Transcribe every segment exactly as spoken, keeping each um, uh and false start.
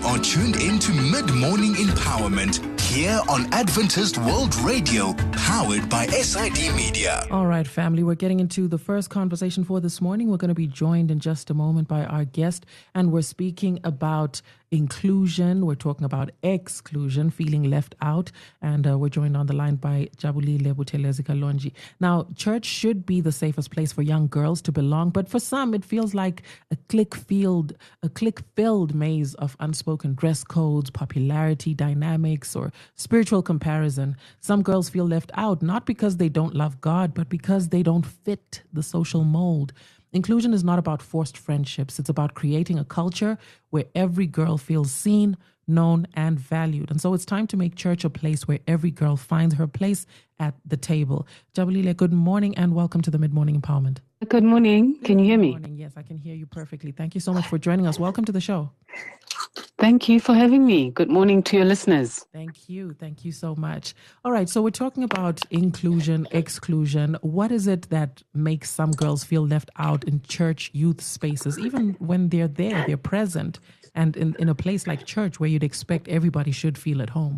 are tuned into Mid-Morning Empowerment here on Adventist World Radio, powered by S I D Media. All right, family, we're getting into the first conversation for this morning. We're going to be joined in just a moment by our guest, and we're speaking about inclusion. We're talking about exclusion, feeling left out, and uh, we're joined on the line by Jabulile Buthelezi-Kalonji. Now, church should be the safest place for young girls to belong, but for some, it feels like a click-filled, a click-filled maze of unspoken dress codes, popularity dynamics, or spiritual comparison. Some girls feel left out, not because they don't love God, but because they don't fit the social mold. Inclusion is not about forced friendships. It's about creating a culture where every girl feels seen, known, and valued. And so it's time to make church a place where every girl finds her place at the table. Jabulile, good morning and welcome to the Mid-Morning Empowerment. Good morning. Can you hear me? Good morning. Yes, I can hear you perfectly. Thank you so much for joining us. Welcome to the show. Thank you for having me. Good morning to your listeners. Thank you. Thank you so much. All right. So we're talking about inclusion, exclusion. What is it that makes some girls feel left out in church youth spaces, even when they're there, they're present, and in, in a place like church where you'd expect everybody should feel at home?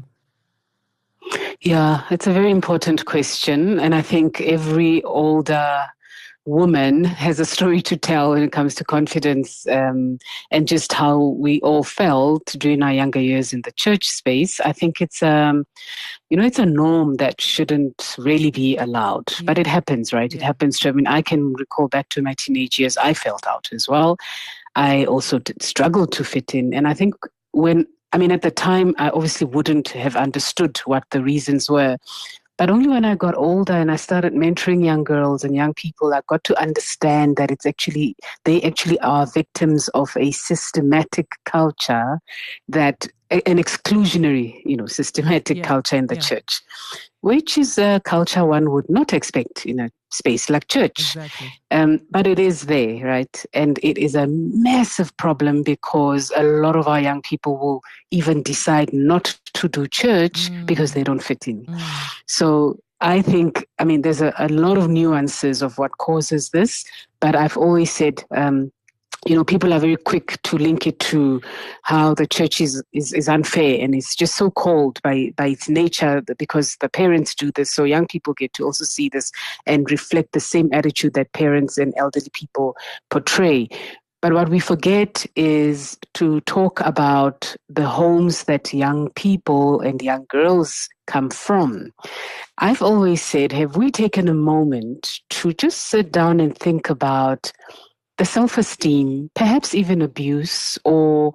Yeah, it's a very important question. And I think every older woman has a story to tell when it comes to confidence um, and just how we all felt during our younger years in the church space. I think it's, um, you know, it's a norm that shouldn't really be allowed, yeah. But it happens, right? Yeah. It happens to, I mean, I can recall back to my teenage years, I felt out as well. I also did struggle to fit in. And I think when, I mean, at the time, I obviously wouldn't have understood what the reasons were. But only when I got older and I started mentoring young girls and young people, I got to understand that it's actually, they actually are victims of a systematic culture that, an exclusionary, you know, systematic yeah, culture in the yeah. church, which is a culture one would not expect in a space like church. Exactly. Um, but it is there, right? And it is a massive problem because a lot of our young people will even decide not to do church mm. because they don't fit in. Mm. So I think, I mean, there's a, a lot of nuances of what causes this, but I've always said, um, you know, people are very quick to link it to how the church is, is, is unfair, and it's just so cold by, by its nature because the parents do this. So young people get to also see this and reflect the same attitude that parents and elderly people portray. But what we forget is to talk about the homes that young people and young girls come from. I've always said, have we taken a moment to just sit down and think about the self-esteem, perhaps even abuse, or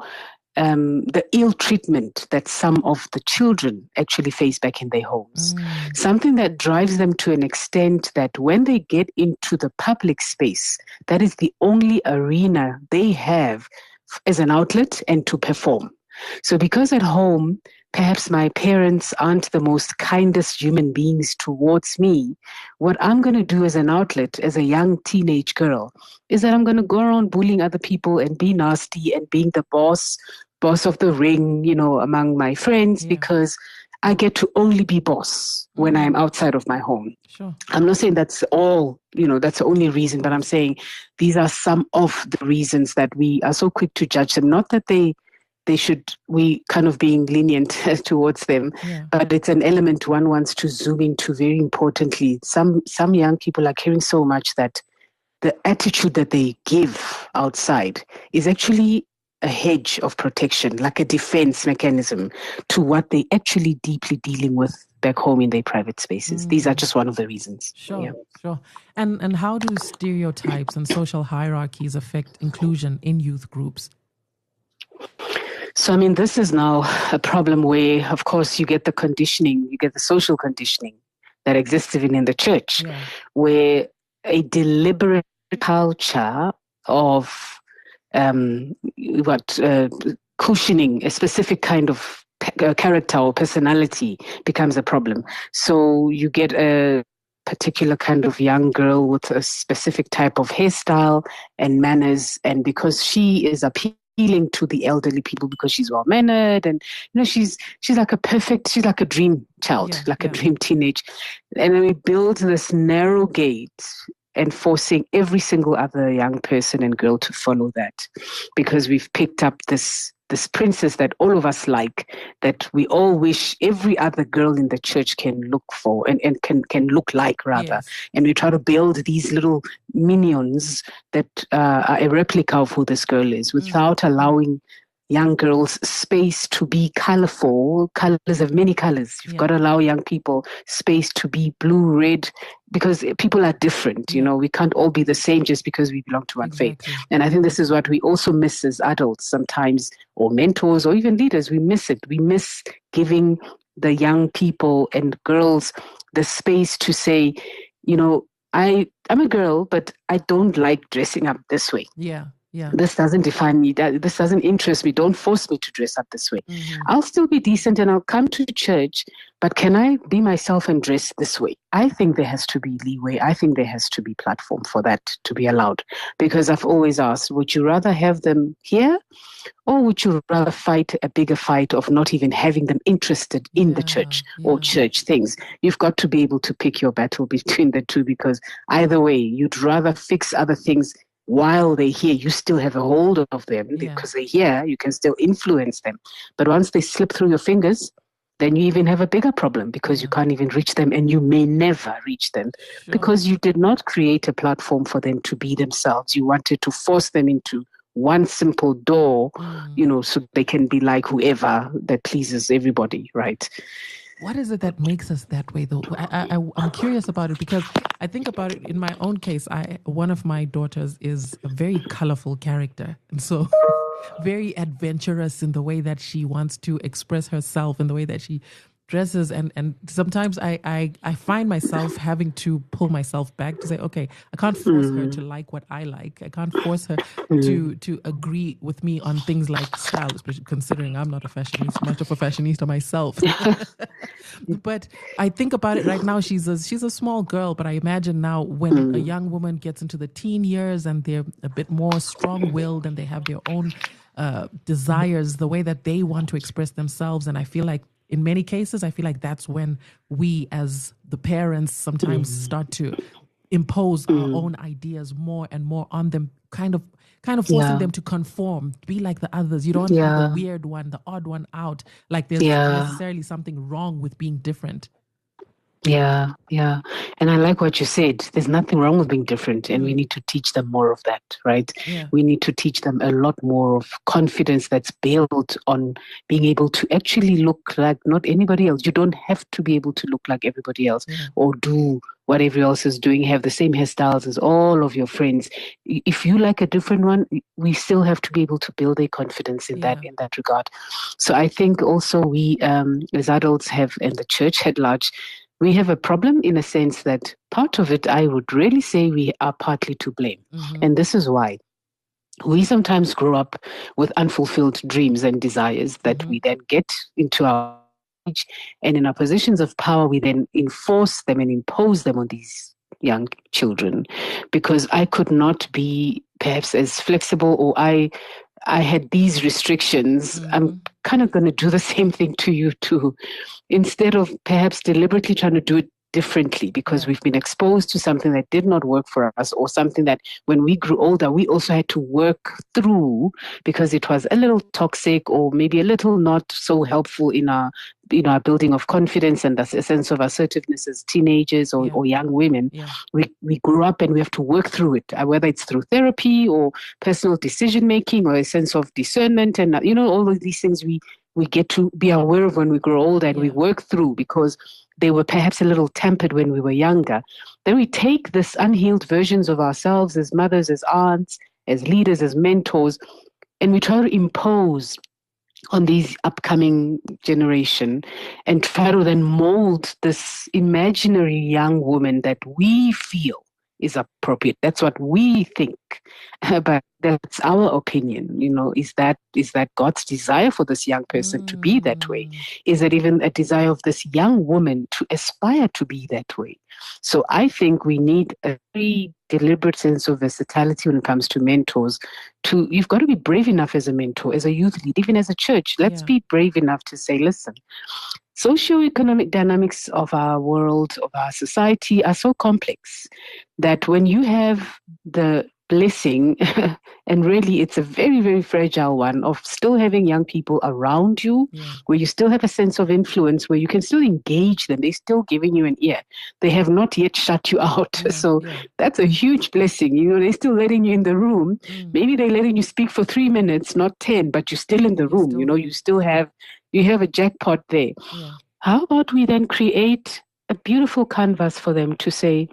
um, the ill treatment that some of the children actually face back in their homes. Mm. Something that drives them to an extent that when they get into the public space, that is the only arena they have as an outlet and to perform. So because at home, perhaps my parents aren't the most kindest human beings towards me, what I'm going to do as an outlet, as a young teenage girl, is that I'm going to go around bullying other people and be nasty and being the boss, boss of the ring, you know, among my friends, yeah. because I get to only be boss mm-hmm. when I'm outside of my home. Sure. I'm not saying that's all, you know, that's the only reason, but I'm saying these are some of the reasons that we are so quick to judge them. Not that they They should, we kind of being lenient towards them, yeah. but it's an element one wants to zoom into very importantly. Some some young people are caring so much that the attitude that they give outside is actually a hedge of protection, like a defense mechanism to what they actually deeply dealing with back home in their private spaces. Mm. These are just one of the reasons. Sure, yeah. sure. And and how do stereotypes and social hierarchies affect inclusion in youth groups? So, I mean, this is now a problem where, of course, you get the conditioning, you get the social conditioning that exists even in the church, yeah. where a deliberate culture of um, what uh, cushioning a specific kind of pe- character or personality becomes a problem. So you get a particular kind of young girl with a specific type of hairstyle and manners, and because she is appealing to the elderly people because she's well mannered and you know she's she's like a perfect she's like a dream child, yeah, like yeah. a dream teenage, and then we build this narrow gate and forcing every single other young person and girl to follow that because we've picked up this this princess that all of us like, that we all wish every other girl in the church can look for and, and can, can look like, rather. Yes. And we try to build these little minions that uh, are a replica of who this girl is, without mm. allowing young girls space to be colorful. Colors have many colors. You've yeah. got to allow young people space to be blue, red, because people are different. Yeah. You know, we can't all be the same just because we belong to one exactly. faith. And I think this is what we also miss as adults sometimes, or mentors, or even leaders. We miss it. We miss giving the young people and girls the space to say, you know, I, I'm a girl, but I don't like dressing up this way. Yeah. Yeah. This doesn't define me. That this doesn't interest me. Don't force me to dress up this way. Mm-hmm. I'll still be decent and I'll come to church, but can I be myself and dress this way? I think there has to be leeway. I think there has to be platform for that to be allowed. Because I've always asked, would you rather have them here, or would you rather fight a bigger fight of not even having them interested in yeah, the church yeah. or church things? You've got to be able to pick your battle between the two, because either way, you'd rather fix other things while they're here. You still have a hold of them yeah. because they're here. You can still influence them. But once they slip through your fingers, then you even have a bigger problem, because yeah. you can't even reach them, and you may never reach them sure. because you did not create a platform for them to be themselves. You wanted to force them into one simple door, mm. you know, so they can be like whoever that pleases everybody, right? What is it that makes us that way, though? I, I, I'm curious about it, because I think about it in my own case. I one of my daughters is a very colorful character, and so very adventurous in the way that she wants to express herself, in the way that she dresses, and and sometimes I, I, I find myself having to pull myself back to say, okay, I can't force mm. her to like what I like. I can't force her mm. to to agree with me on things like style, especially considering I'm not a fashionista, much of a fashionista myself. But I think about it right now. She's a she's a small girl, but I imagine now when mm. a young woman gets into the teen years and they're a bit more strong-willed and they have their own uh, desires, the way that they want to express themselves, and I feel like in many cases, I feel like that's when we as the parents sometimes mm. start to impose mm. our own ideas more and more on them, kind of kind of forcing yeah. them to conform, be like the others. You don't want yeah. to be the weird one, the odd one out, like there's yeah. necessarily something wrong with being different. Yeah, yeah. And I like what you said. There's nothing wrong with being different, and mm. we need to teach them more of that, right? Yeah. We need to teach them a lot more of confidence that's built on being able to actually look like not anybody else. You don't have to be able to look like everybody else yeah. or do what everybody else is doing, have the same hairstyles as all of your friends. If you like a different one, we still have to be able to build a confidence in yeah. that in that regard. So I think also we um, as adults have, and the church at large, we have a problem in a sense that part of it, I would really say we are partly to blame. Mm-hmm. And this is why. We sometimes grow up with unfulfilled dreams and desires that mm-hmm. we then get into our age, and in our positions of power, we then enforce them and impose them on these young children, because I could not be perhaps as flexible, or I I had these restrictions. Mm-hmm. I'm kind of going to do the same thing to you too, instead of perhaps deliberately trying to do it differently, because yeah. we've been exposed to something that did not work for us, or something that when we grew older, we also had to work through because it was a little toxic, or maybe a little not so helpful in our, you know, our building of confidence and a sense of assertiveness as teenagers or, yeah. or young women. Yeah. We, we grew up and we have to work through it, whether it's through therapy or personal decision making or a sense of discernment, and, you know, all of these things we, we get to be aware of when we grow older, and yeah. we work through because they were perhaps a little tempered when we were younger. Then we take this unhealed versions of ourselves as mothers, as aunts, as leaders, as mentors, and we try to impose on these upcoming generation and try to then mold this imaginary young woman that we feel is appropriate. That's what we think, but that's our opinion. You know, is that is that God's desire for this young person mm. to be that way? Is it even a desire of this young woman to aspire to be that way? So I think we need a very deliberate sense of versatility when it comes to mentors. To you've got to be brave enough as a mentor, as a youth leader, even as a church. Let's yeah. be brave enough to say, listen, socioeconomic dynamics of our world, of our society, are so complex that when you have the blessing, and really it's a very, very fragile one, of still having young people around you, yeah. where you still have a sense of influence, where you can still engage them. They're still giving you an ear. They have not yet shut you out. Yeah, so yeah. that's a huge blessing. You know, they're still letting you in the room. Mm. Maybe they're letting you speak for three minutes, not ten, but you're still in the room. Still, you know, you still have, you have a jackpot there. Yeah. How about we then create a beautiful canvas for them to say,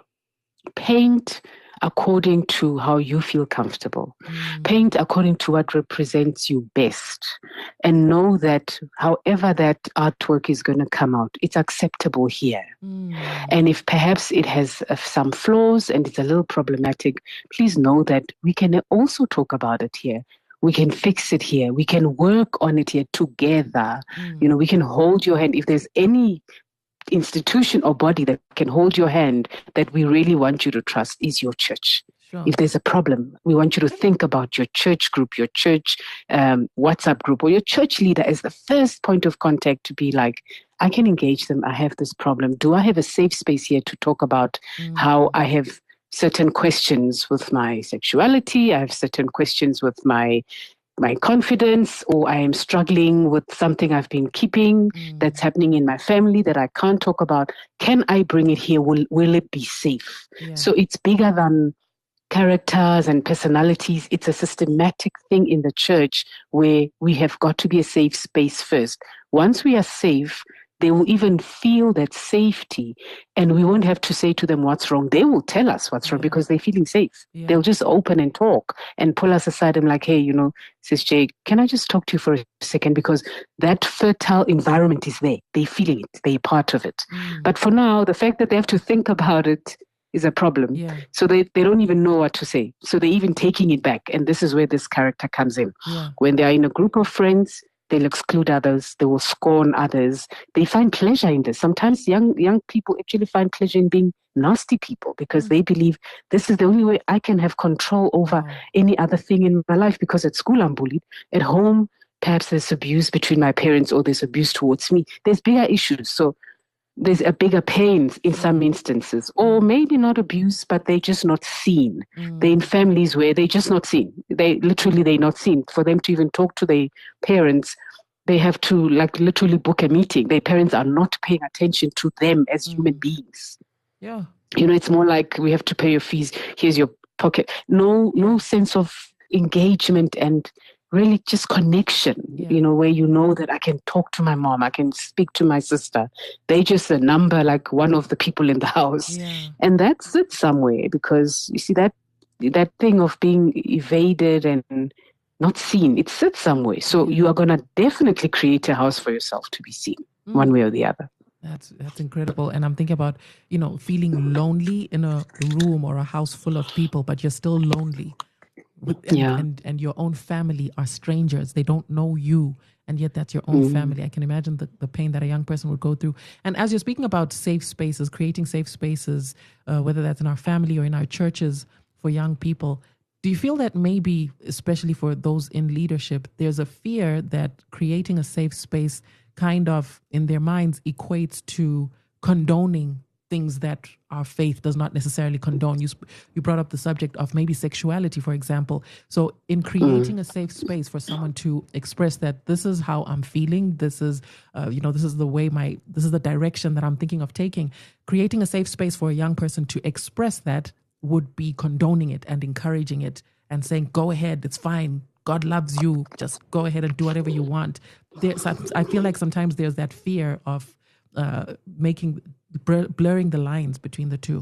paint according to how you feel comfortable. Mm. Paint according to what represents you best. And know that however that artwork is going to come out, it's acceptable here. Mm. And if perhaps it has uh, some flaws and it's a little problematic, please know that we can also talk about it here. We can fix it here. We can work on it here together. Mm. You know, we can hold your hand. If there's any institution or body that can hold your hand that we really want you to trust, is your church. Sure. If there's a problem, we want you to think about your church group, your church um, WhatsApp group, or your church leader as the first point of contact to be like, I can engage them. I have this problem. Do I have a safe space here to talk about mm. how I have certain questions with my sexuality? I have certain questions with my my confidence, or I am struggling with something I've been keeping mm. that's happening in my family that I can't talk about. Can I bring it here? Will will it be safe? Yeah. So it's bigger than characters and personalities. It's a systematic thing in the church where we have got to be a safe space first. Once we are safe, they will even feel that safety, and we won't have to say to them what's wrong. They will tell us what's wrong yeah. because they're feeling safe. Yeah. They'll just open and talk and pull us aside and like, hey, you know, Sis Jay, can I just talk to you for a second? Because that fertile environment is there. They're feeling it. They're part of it. Mm. But for now, the fact that they have to think about it is a problem. Yeah. So they, they don't even know what to say. So they're even taking it back. And this is where this character comes in. Yeah. When they are in a group of friends, they'll exclude others. They will scorn others. They find pleasure in this. Sometimes young young people actually find pleasure in being nasty people because mm. they believe this is the only way I can have control over mm. any other thing in my life, because at school I'm bullied. At home, perhaps there's abuse between my parents or there's abuse towards me. There's bigger issues. So there's a bigger pain in some instances, or maybe not abuse, but they're just not seen. Mm. They're in families where they're just not seen. They literally, they're not seen. For them to even talk to their parents, they have to like literally book a meeting. Their parents are not paying attention to them as mm. human beings. Yeah. You know, it's more like we have to pay your fees. Here's your pocket. No, no sense of engagement and really just connection, yeah. you know, where you know that I can talk to my mom, I can speak to my sister. They just a number like one of the people in the house. Yeah. And that's it somewhere, because you see that that thing of being evaded and not seen, it sits somewhere. So yeah. you are going to definitely create a house for yourself to be seen mm. one way or the other. That's that's incredible. And I'm thinking about, you know, feeling lonely in a room or a house full of people, but you're still lonely. With, and, yeah. and and your own family are strangers. They don't know you, and yet that's your own mm. family. I can imagine the, the pain that a young person would go through. And as you're speaking about safe spaces, creating safe spaces, uh, whether that's in our family or in our churches for young people, do you feel that maybe, especially for those in leadership, there's a fear that creating a safe space kind of, in their minds, equates to condoning things that our faith does not necessarily condone? You you brought up the subject of maybe sexuality, for example. So in creating mm. a safe space for someone to express that this is how I'm feeling, this is, uh, you know, this is the way my, this is the direction that I'm thinking of taking, creating a safe space for a young person to express that would be condoning it and encouraging it and saying, go ahead, it's fine. God loves you. Just go ahead and do whatever you want. There's, I feel like sometimes there's that fear of uh, making, blurring the lines between the two.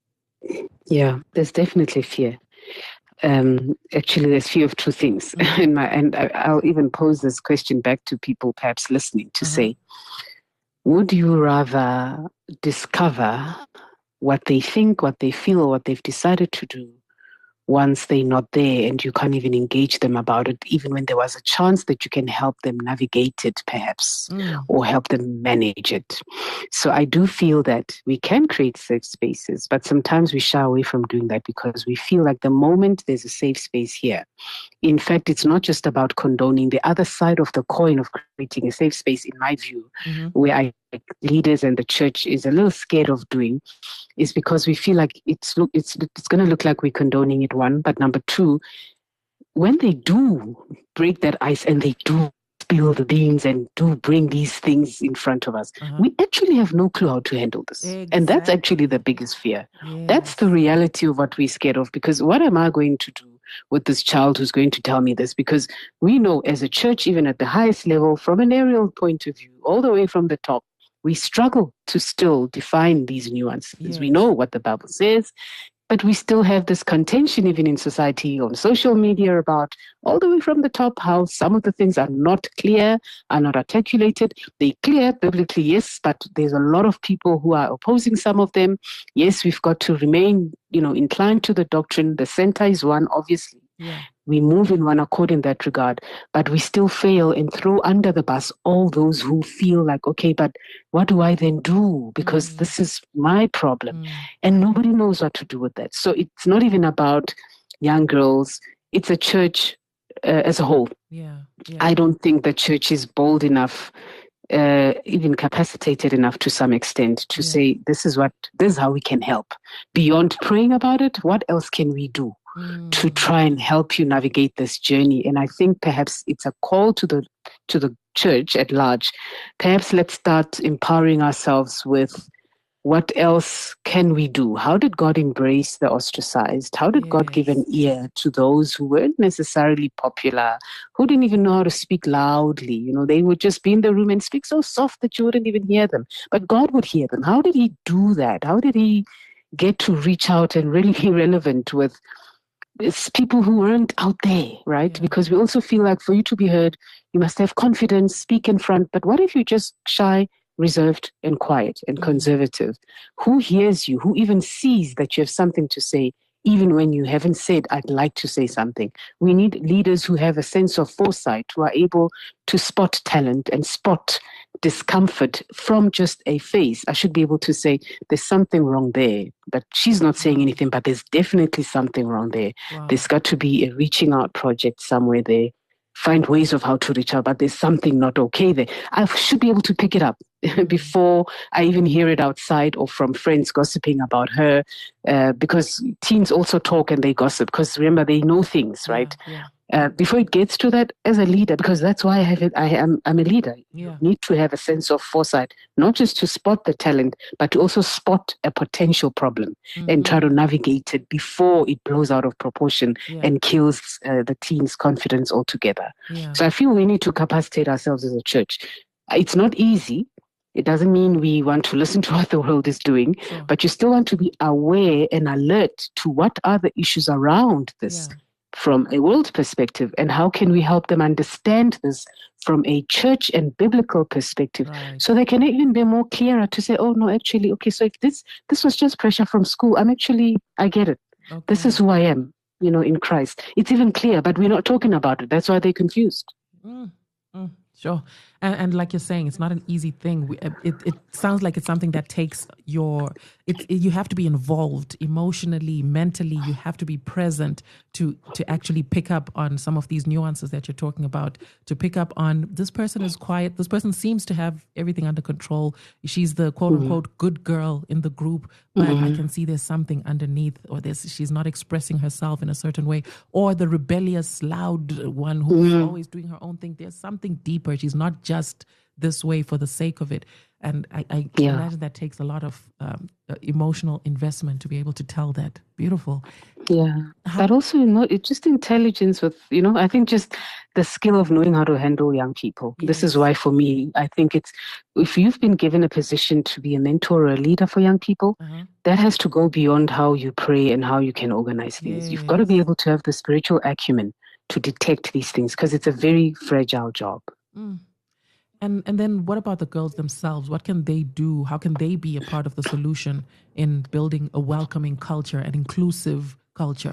Yeah, there's definitely fear. Um, actually, there's fear of two things. Mm-hmm. in my, and I, I'll even pose this question back to people perhaps listening to mm-hmm. say, would you rather discover what they think, what they feel, what they've decided to do once they're not there and you can't even engage them about it, even when there was a chance that you can help them navigate it perhaps mm. or help them manage it? So I do feel that we can create safe spaces, but sometimes we shy away from doing that because we feel like the moment there's a safe space here, in fact, it's not just about condoning. The other side of the coin of creating a safe space, in my view, mm-hmm. where I leaders and the church is a little scared of doing is because we feel like it's look it's it's going to look like we're condoning it, one. But number two, when they do break that ice and they do spill the beans and do bring these things in front of us, uh-huh. we actually have no clue how to handle this. Exactly. And that's actually the biggest fear. Yes. That's the reality of what we're scared of, because what am I going to do with this child who's going to tell me this? Because we know as a church, even at the highest level, from an aerial point of view, all the way from the top, we struggle to still define these nuances. Yes. We know what the Bible says, but we still have this contention even in society, on social media, about all the way from the top, how some of the things are not clear, are not articulated. They're clear biblically, yes, but there's a lot of people who are opposing some of them. Yes, we've got to remain, you know, inclined to the doctrine. The center is one, obviously. Yeah. We move in one accord in that regard, but we still fail and throw under the bus all those who feel like, okay, but what do I then do? Because mm. this is my problem. Mm. And nobody knows what to do with that. So it's not even about young girls. It's a church uh, as a whole. Yeah. Yeah. I don't think the church is bold enough, uh, even capacitated enough to some extent to yeah. say, this is what, this is how we can help. Beyond praying about it, what else can we do Mm. to try and help you navigate this journey? And I think perhaps it's a call to the to the church at large. Perhaps let's start empowering ourselves with what else can we do? How did God embrace the ostracized? How did yes. God give an ear to those who weren't necessarily popular, who didn't even know how to speak loudly? You know, they would just be in the room and speak so soft that you wouldn't even hear them. But God would hear them. How did he do that? How did he get to reach out and really be relevant with it's people who weren't out there, right? Yeah. Because we also feel like for you to be heard, you must have confidence, speak in front. But what if you're just shy, reserved, and quiet and mm-hmm. conservative? Who hears you? Who even sees that you have something to say, even when you haven't said, I'd like to say something? We need leaders who have a sense of foresight, who are able to spot talent and spot discomfort from just a face. I should be able to say, there's something wrong there, but she's not saying anything, but there's definitely something wrong there. Wow. There's got to be a reaching out project somewhere there. Find ways of how to reach out, but there's something not okay there. I should be able to pick it up before I even hear it outside or from friends gossiping about her, uh, because teens also talk and they gossip, because remember, they know things, right? Yeah, yeah. Uh, before it gets to that, as a leader, because that's why I have it, I am I'm a leader. Yeah. You need to have a sense of foresight, not just to spot the talent, but to also spot a potential problem mm-hmm. and try to navigate it before it blows out of proportion yeah. and kills uh, the team's confidence altogether. Yeah. So I feel we need to capacitate ourselves as a church. It's not easy. It doesn't mean we want to listen to what the world is doing, sure. but you still want to be aware and alert to what are the issues around this. Yeah. From a world perspective, and how can we help them understand this from a church and biblical perspective, right. so they can even be more clearer to say, oh no, actually, okay, so if this this was just pressure from school, I'm actually, I get it. Okay. This is who I am, you know, in Christ. It's even clear, but we're not talking about it. That's why they're confused. Mm, mm, sure. And, and like you're saying, it's not an easy thing. We, it, it sounds like it's something that takes your, it, it, you have to be involved emotionally, mentally. You have to be present to, to actually pick up on some of these nuances that you're talking about, to pick up on this person is quiet. This person seems to have everything under control. She's the quote unquote mm-hmm. good girl in the group, but mm-hmm. I can see there's something underneath, or there's, she's not expressing herself in a certain way, or the rebellious, loud one who's mm-hmm. always doing her own thing. There's something deeper. She's not just this way for the sake of it. And I, I can yeah. imagine that takes a lot of um, emotional investment to be able to tell that. Beautiful. Yeah. How, but also, you know, it's just intelligence with, you know, I think just the skill of knowing how to handle young people. Yes. This is why, for me, I think it's, if you've been given a position to be a mentor or a leader for young people, uh-huh. that has to go beyond how you pray and how you can organize things. Yes. You've got to be able to have the spiritual acumen to detect these things, because it's a very fragile job. Mm. And and then what about the girls themselves? What can they do? How can they be a part of the solution in building a welcoming culture, an inclusive culture?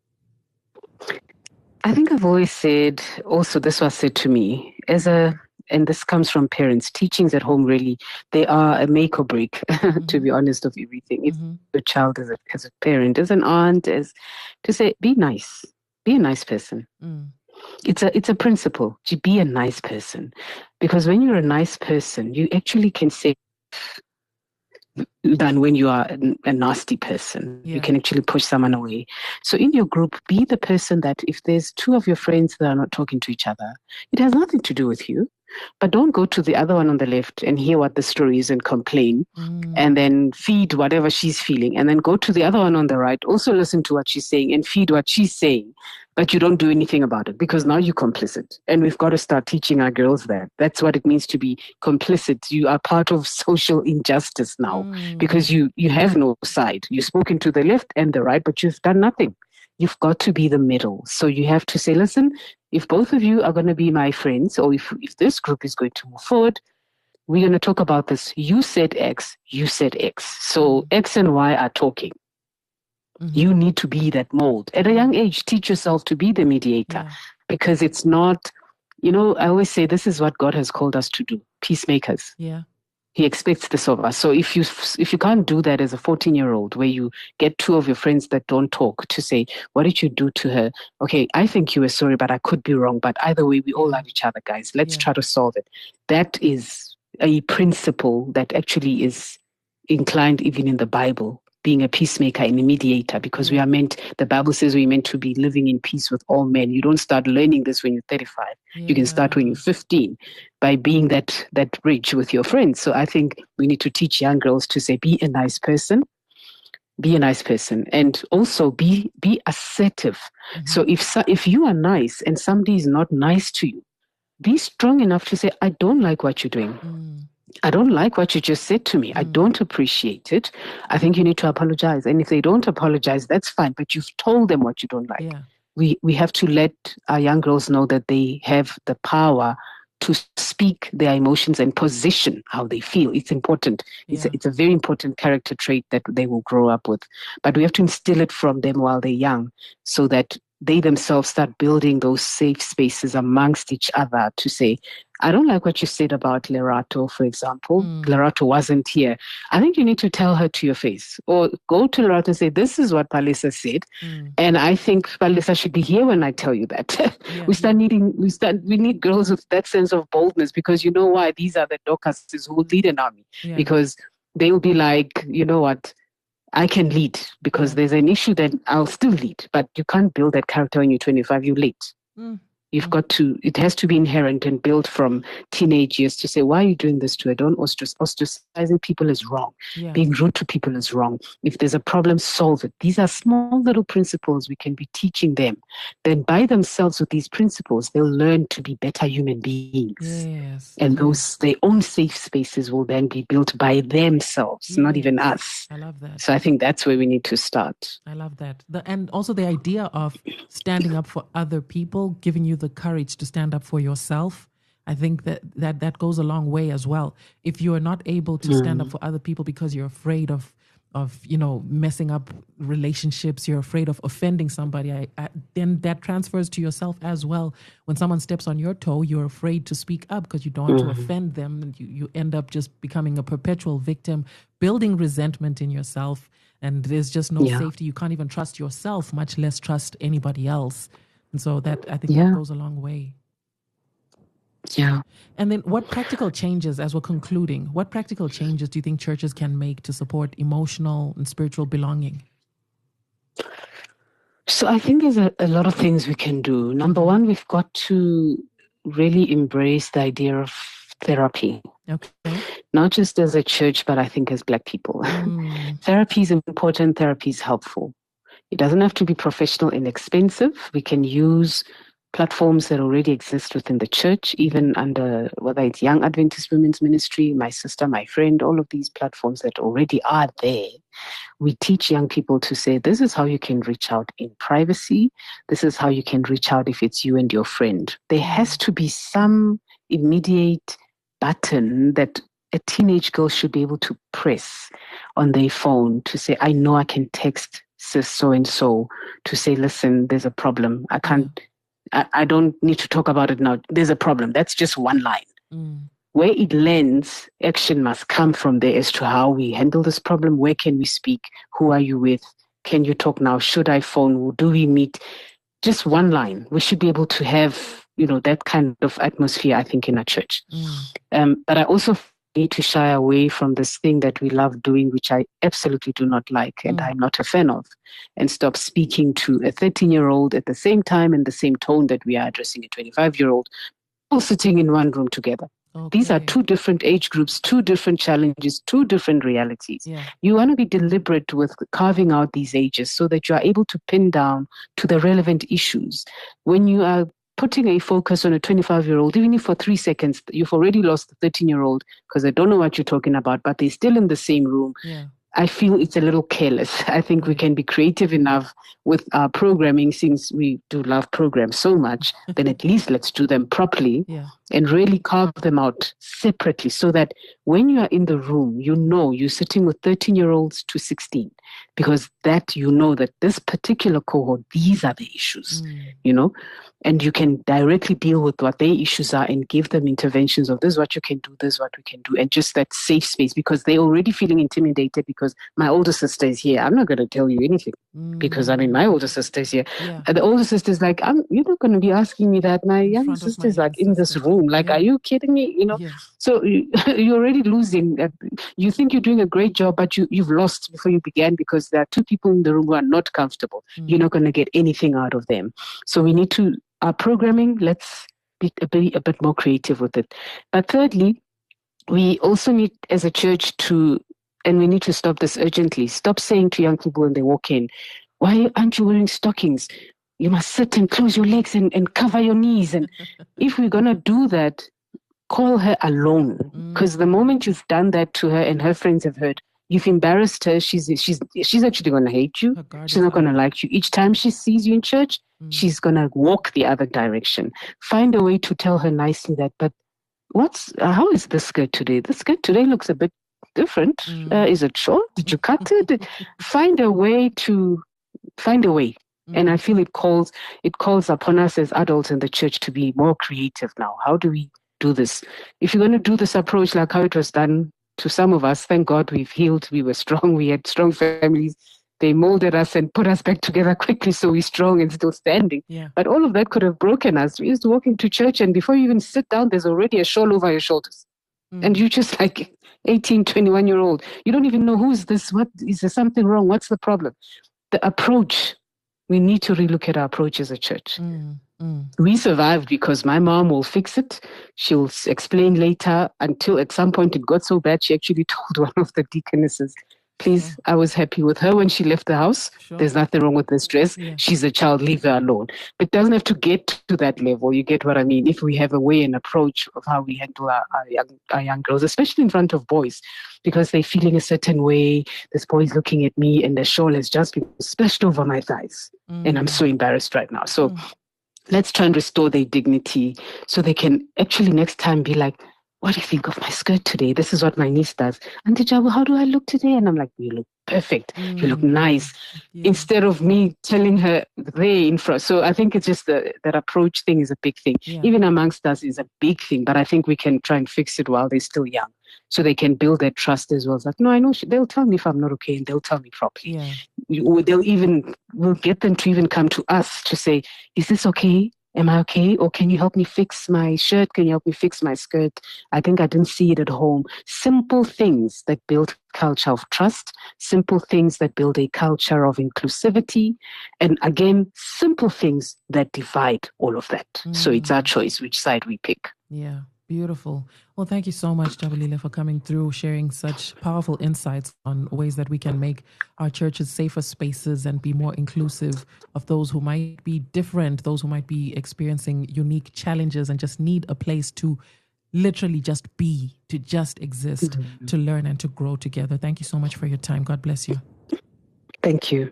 I think I've always said, also this was said to me, as a, and this comes from parents, teachings at home really, they are a make or break, mm-hmm. to be honest, of everything. If mm-hmm. the child as a, as a parent, as an aunt, as to say, be nice, be a nice person. Mm. It's a it's a principle to be a nice person, because when you're a nice person, you actually can say than when you are a nasty person. Yeah. You can actually push someone away. So in your group, be the person that if there's two of your friends that are not talking to each other, it has nothing to do with you. But don't go to the other one on the left and hear what the story is and complain mm. and then feed whatever she's feeling. And then go to the other one on the right, also listen to what she's saying and feed what she's saying. But you don't do anything about it because now you're complicit. And we've got to start teaching our girls that. That's what it means to be complicit. You are part of social injustice now mm. because you, you have no side. You've spoken to the left and the right, but you've done nothing. You've got to be the middle. So you have to say, listen, if both of you are going to be my friends, or if, if this group is going to move forward, we're going to talk about this. You said X, you said X. So X and Y are talking. Mm-hmm. You need to be that mold. At a young age, teach yourself to be the mediator yeah. because it's not, you know, I always say this is what God has called us to do, peacemakers. Yeah. He expects this of us. So if you if you can't do that as a fourteen-year-old, where you get two of your friends that don't talk to say, what did you do to her? Okay, I think you were sorry, but I could be wrong. But either way, we all love each other, guys. Let's yeah. try to solve it. That is a principle that actually is inclined even in the Bible, being a peacemaker and a mediator, because we are meant, the Bible says we're meant to be living in peace with all men. You don't start learning this when you're thirty-five. Yeah. You can start when you're fifteen by being that that bridge with your friends. So I think we need to teach young girls to say, be a nice person, be a nice person, and also be be assertive. Mm-hmm. So if so, if you are nice and somebody is not nice to you, be strong enough to say, I don't like what you're doing. Mm. I don't like what you just said to me. Mm. I don't appreciate it. I think you need to apologize. And if they don't apologize, that's fine. But you've told them what you don't like. Yeah. We we have to let our young girls know that they have the power to speak their emotions and position how they feel. It's important. Yeah. It's, a, it's a very important character trait that they will grow up with. But we have to instill it from them while they're young so that they themselves start building those safe spaces amongst each other to say, I don't like what you said about Lerato, for example. Mm. Lerato wasn't here. I think you need to tell her to your face, or go to Lerato and say, this is what Palisa said. Mm. And I think Palisa should be here when I tell you that. Yeah, we start yeah. needing, we start, we need girls with that sense of boldness, because you know why? These are the Dorcases who will lead an army, yeah. because they will be like, you know what? I can lead because yeah. there's an issue that I'll still lead, but you can't build that character when you're twenty-five, you're late. Mm. You've got to, it has to be inherent and built from teenage years to say, why are you doing this to her? Don't ostrac- ostracizing people is wrong. Yeah. Being rude to people is wrong. If there's a problem, solve it. These are small little principles we can be teaching them. Then by themselves with these principles, they'll learn to be better human beings. Yes. And those, their own safe spaces will then be built by themselves, yes. not even us. I love that. So I think that's where we need to start. I love that. The, and also the idea of standing up for other people, giving you the courage to stand up for yourself. I think that, that that goes a long way as well. If you are not able to stand mm. up for other people because you're afraid of, of you know, messing up relationships, you're afraid of offending somebody, I, I, then that transfers to yourself as well. When someone steps on your toe, you're afraid to speak up because you don't want mm. to offend them, and you, you end up just becoming a perpetual victim, building resentment in yourself, and there's just no yeah. safety. You can't even trust yourself, much less trust anybody else. And so that, I think yeah. that goes a long way. Yeah. And then what practical changes, as we're concluding, what practical changes do you think churches can make to support emotional and spiritual belonging? So I think there's a, a lot of things we can do. Number one, we've got to really embrace the idea of therapy. Okay. Not just as a church, but I think as Black people. Mm. Therapy is important. Therapy is helpful. It doesn't have to be professional and expensive. We can use platforms that already exist within the church, even under, whether it's Young Adventist Women's Ministry, My Sister, My Friend, all of these platforms that already are there. We teach young people to say, this is how you can reach out in privacy. This is how you can reach out if it's you and your friend. There has to be some immediate button that a teenage girl should be able to press on their phone to say, I know I can text sis so-and-so to say, listen, there's a problem. I can't, I, I don't need to talk about it now. There's a problem. That's just one line. Mm. Where it lands, action must come from there as to how we handle this problem. Where can we speak? Who are you with? Can you talk now? Should I phone? Do we meet? Just one line. We should be able to have, you know, that kind of atmosphere, I think, in a church. Mm. Um, but I also need to shy away from this thing that we love doing, which I absolutely do not like and mm. I'm not a fan of, and stop speaking to a thirteen-year-old at the same time in the same tone that we are addressing a twenty-five-year-old, all sitting in one room together. Okay. These are two different age groups, two different challenges, two different realities. Yeah. You want to be deliberate with carving out these ages so that you are able to pin down to the relevant issues. When you are putting a focus on a twenty-five-year-old, even if for three seconds, you've already lost the thirteen-year-old because they don't know what you're talking about, but they're still in the same room. Yeah. I feel it's a little careless. I think we can be creative enough with our programming, since we do love programs so much, then at least let's do them properly yeah. and really carve them out separately so that when you are in the room, you know you're sitting with thirteen-year-olds to sixteen, because that you know that this particular cohort, these are the issues, mm. you know, and you can directly deal with what their issues are and give them interventions of this is what you can do, this is what we can do, and just that safe space, because they're already feeling intimidated because my older sister is here. I'm not going to tell you anything mm. because, I mean, my older sister is here. Yeah. And the older sister is like, I'm, you're not going to be asking me that. My young sister is like in this room. Like, yeah. are you kidding me? You know, yes. So you, you're already losing. You think you're doing a great job, but you, you've lost before you began because there are two people in the room who are not comfortable. Mm. You're not going to get anything out of them. So we need to, our programming, let's be a bit, a bit more creative with it. But thirdly, we also need as a church to, and we need to stop this urgently, stop saying to young people when they walk in, why aren't you wearing stockings? You must sit and close your legs and, and cover your knees. And if we're going to do that, call her alone. Because mm. the moment you've done that to her and her friends have heard, you've embarrassed her, she's she's she's actually going to hate you. She's not going to like you. Each time she sees you in church, mm. she's going to walk the other direction. Find a way to tell her nicely that, but what's, uh, how is this skirt today? This skirt today looks a bit different. Mm. Uh, is it short? Did you cut it? Find a way to, find a way. Mm. And I feel it calls, it calls upon us as adults in the church to be more creative now. How do we do this? If you're going to do this approach like how it was done to some of us, thank God we've healed, we were strong, we had strong families. They molded us and put us back together quickly so we're strong and still standing. Yeah. But all of that could have broken us. We used to walk into church and before you even sit down, there's already a shawl over your shoulders. Mm. And you just like eighteen, twenty-one year old. You don't even know who is this? What is there something wrong? What's the problem? The approach, we need to relook at our approach as a church. Mm. Mm. We survived because my mom will fix it. She'll explain later until at some point it got so bad she actually told one of the deaconesses, please, sure. I was happy with her when she left the house. Sure. There's nothing wrong with this dress. Yeah. She's a child, leave her alone. But it doesn't have to get to that level. You get what I mean? If we have a way and approach of how we handle our, our, young, our young girls, especially in front of boys, because they're feeling a certain way. This boy's looking at me and the shawl has just been splashed over my thighs. Mm. And I'm so embarrassed right now. So mm. let's try and restore their dignity so they can actually next time be like, what do you think of my skirt today? This is what my niece does. Auntie Jabu, how do I look today? And I'm like, you look perfect. Mm. You look nice. Yeah. Instead of me telling her they in front. So I think it's just the, that approach thing is a big thing. Yeah. Even amongst us is a big thing. But I think we can try and fix it while they're still young. So they can build their trust as well. It's like, no, I know she, they'll tell me if I'm not okay and they'll tell me properly. Yeah. You, they'll even, we'll get them to even come to us to say, is this okay? Am I okay? Or can you help me fix my shirt? Can you help me fix my skirt? I think I didn't see it at home. Simple things that build culture of trust, simple things that build a culture of inclusivity, and again, simple things that divide all of that. Mm. So it's our choice which side we pick. Yeah. Beautiful. Well, thank you so much, Jabulile, for coming through, sharing such powerful insights on ways that we can make our churches safer spaces and be more inclusive of those who might be different, those who might be experiencing unique challenges and just need a place to literally just be, to just exist, mm-hmm. to learn and to grow together. Thank you so much for your time. God bless you. Thank you.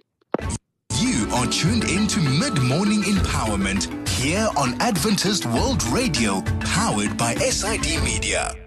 You are tuned into Mid-Morning Empowerment here on Adventist World Radio, powered by S I D Media.